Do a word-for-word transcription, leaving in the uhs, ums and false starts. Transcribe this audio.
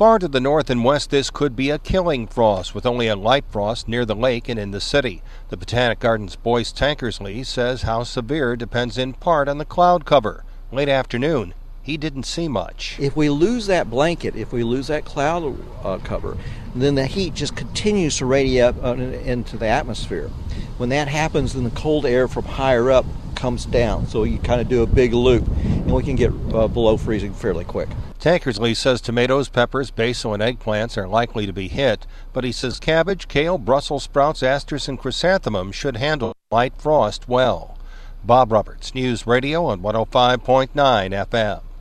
Far to the north and west, this could be a killing frost, with only a light frost near the lake and in the city. The Botanic Gardens' Boyce Tankersley says how severe depends in part on the cloud cover. Late afternoon, he didn't see much. If we lose that blanket, if we lose that cloud uh, cover, then the heat just continues to radiate up uh, into the atmosphere. When that happens, then the cold air from higher up comes down, so you kind of do a big loop, and we can get uh, below freezing fairly quick. Tankersley says tomatoes, peppers, basil, and eggplants are likely to be hit, but he says cabbage, kale, Brussels sprouts, asters, and chrysanthemums should handle light frost well. Bob Roberts, News Radio on one oh five point nine F M.